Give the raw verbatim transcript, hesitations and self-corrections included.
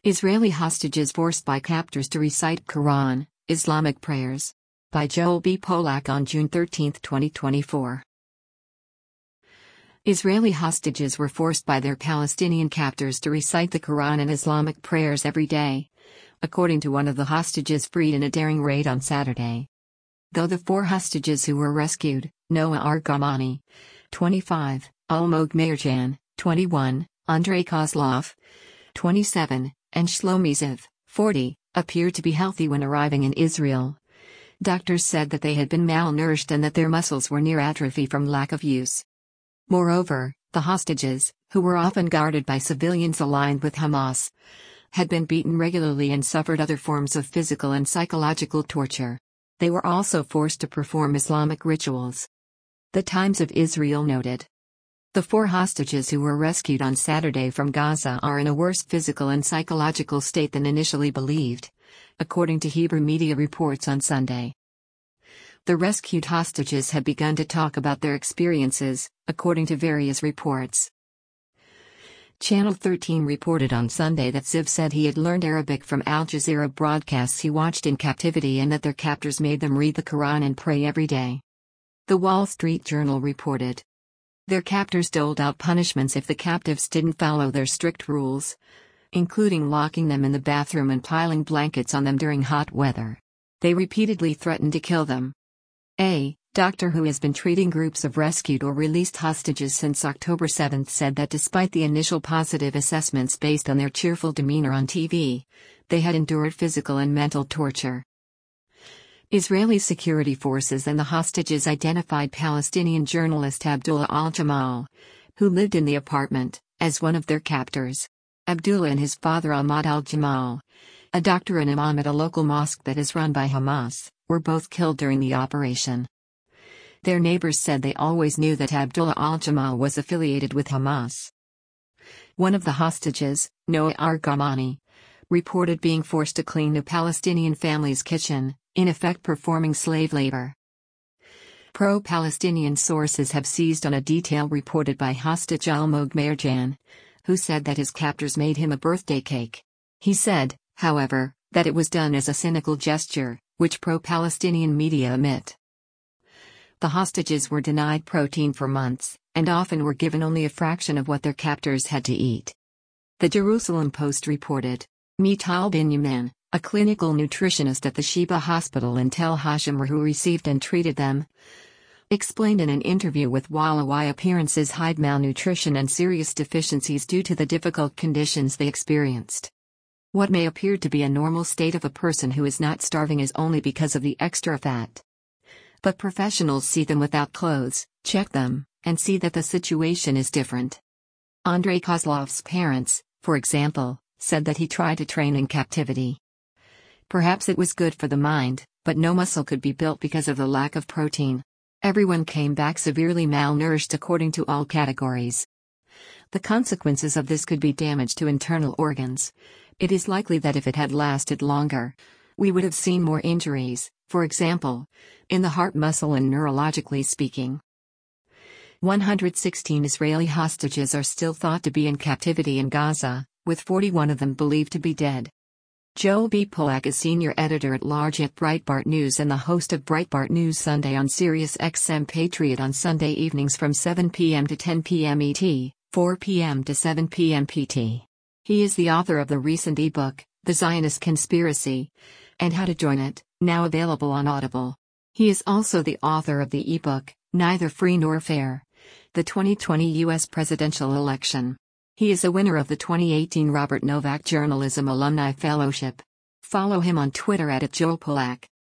Israeli hostages forced by captors to recite Quran, Islamic prayers. By Joel B. Polak on June thirteenth, twenty twenty-four. Israeli hostages were forced by their Palestinian captors to recite the Quran and Islamic prayers every day, according to one of the hostages freed in a daring raid on Saturday. Though the four hostages who were rescued, Noah Argamani, twenty-five, Almog Mayerjan, twenty-one, Andrei Kozlov, twenty-seven, and Shlomi Ziv, forty, appeared to be healthy when arriving in Israel. Doctors said that they had been malnourished and that their muscles were near atrophy from lack of use. Moreover, the hostages, who were often guarded by civilians aligned with Hamas, had been beaten regularly and suffered other forms of physical and psychological torture. They were also forced to perform Islamic rituals. The Times of Israel noted. The four hostages who were rescued on Saturday from Gaza are in a worse physical and psychological state than initially believed, according to Hebrew media reports on Sunday. The rescued hostages had begun to talk about their experiences, according to various reports. Channel thirteen reported on Sunday that Ziv said he had learned Arabic from Al Jazeera broadcasts he watched in captivity and that their captors made them read the Quran and pray every day. The Wall Street Journal reported. Their captors doled out punishments if the captives didn't follow their strict rules, including locking them in the bathroom and piling blankets on them during hot weather. They repeatedly threatened to kill them. A doctor who has been treating groups of rescued or released hostages since October seventh said that despite the initial positive assessments based on their cheerful demeanor on T V, they had endured physical and mental torture. Israeli security forces and the hostages identified Palestinian journalist Abdullah al-Jamal, who lived in the apartment, as one of their captors. Abdullah and his father Ahmad al-Jamal, a doctor and imam at a local mosque that is run by Hamas, were both killed during the operation. Their neighbors said they always knew that Abdullah al-Jamal was affiliated with Hamas. One of the hostages, Noah Argamani, reported being forced to clean a Palestinian family's kitchen, in effect performing slave labor. Pro-Palestinian sources have seized on a detail reported by hostage Almog Mayerjan, who said that his captors made him a birthday cake. He said, however, that it was done as a cynical gesture, which pro-Palestinian media omit. The hostages were denied protein for months, and often were given only a fraction of what their captors had to eat. The Jerusalem Post reported. Mital Binyamin, a clinical nutritionist at the Sheba Hospital in Tel Hashimer who received and treated them, explained in an interview with Walla why appearances hide malnutrition and serious deficiencies due to the difficult conditions they experienced. What may appear to be a normal state of a person who is not starving is only because of the extra fat. But professionals see them without clothes, check them, and see that the situation is different. Andrei Kozlov's parents, for example, said that he tried to train in captivity. Perhaps it was good for the mind, but no muscle could be built because of the lack of protein. Everyone came back severely malnourished according to all categories. The consequences of this could be damage to internal organs. It is likely that if it had lasted longer, we would have seen more injuries, for example, in the heart muscle and neurologically speaking. one hundred sixteen Israeli hostages are still thought to be in captivity in Gaza, with forty-one of them believed to be dead. Joel B. Polak is senior editor-at-large at Breitbart News and the host of Breitbart News Sunday on Sirius X M Patriot on Sunday evenings from seven p m to ten p m E T, four p m to seven p m P T. He is the author of the recent ebook, The Zionist Conspiracy, and How to Join It, now available on Audible. He is also the author of the ebook, Neither Free Nor Fair: The twenty twenty U S Presidential Election. He is a winner of the twenty eighteen Robert Novak Journalism Alumni Fellowship. Follow him on Twitter at Joel Polak.